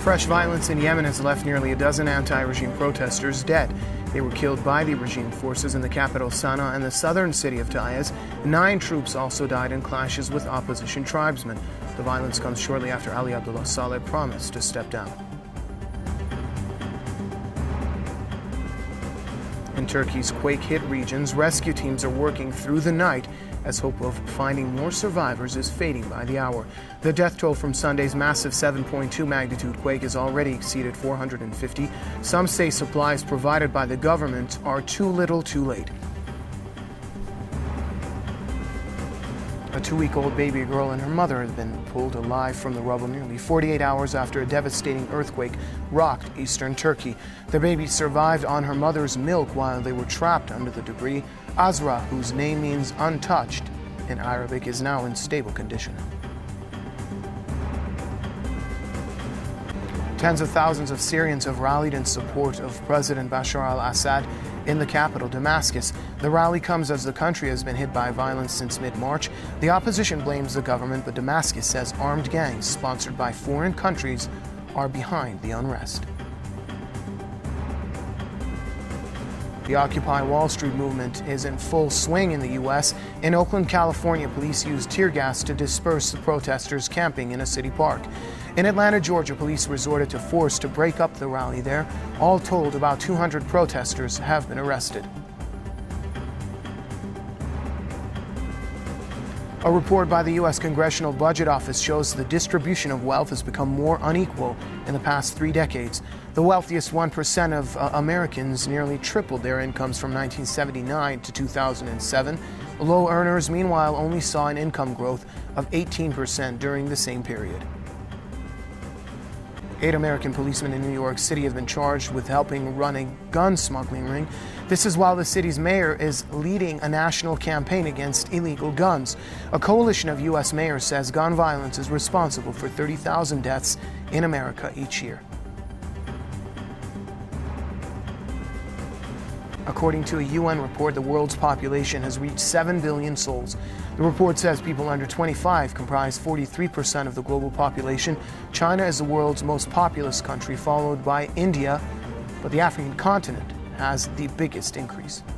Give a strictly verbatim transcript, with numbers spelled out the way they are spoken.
Fresh violence in Yemen has left nearly a dozen anti-regime protesters dead. They were killed by the regime forces in the capital Sana'a and the southern city of Taiz. Nine troops also died in clashes with opposition tribesmen. The violence comes shortly after Ali Abdullah Saleh promised to step down. In Turkey's quake-hit regions, rescue teams are working through the night as hope of finding more survivors is fading by the hour. The death toll from Sunday's massive seven point two magnitude quake has already exceeded four hundred fifty. Some say supplies provided by the government are too little too late. A two-week-old baby girl and her mother have been pulled alive from the rubble nearly forty-eight hours after a devastating earthquake rocked eastern Turkey. The baby survived on her mother's milk while they were trapped under the debris. Azra, whose name means untouched in Arabic, is now in stable condition. Tens of thousands of Syrians have rallied in support of President Bashar al-Assad in the capital, Damascus. The rally comes as the country has been hit by violence since mid-March. The opposition blames the government, but Damascus says armed gangs sponsored by foreign countries are behind the unrest. The Occupy Wall Street movement is in full swing in the U S In Oakland, California, police used tear gas to disperse the protesters camping in a city park. In Atlanta, Georgia, police resorted to force to break up the rally there. All told, about two hundred protesters have been arrested. A report by the U S Congressional Budget Office shows the distribution of wealth has become more unequal in the past three decades. The wealthiest one percent of uh, Americans nearly tripled their incomes from nineteen seventy-nine to two thousand seven. Low earners, meanwhile, only saw an income growth of eighteen percent during the same period. Eight American policemen in New York City have been charged with helping run a gun smuggling ring. This is while the city's mayor is leading a national campaign against illegal guns. A coalition of U S mayors says gun violence is responsible for thirty thousand deaths in America each year. According to a U N report, the world's population has reached seven billion souls. The report says people under twenty-five comprise forty-three percent of the global population. China is the world's most populous country, followed by India, but the African continent has the biggest increase.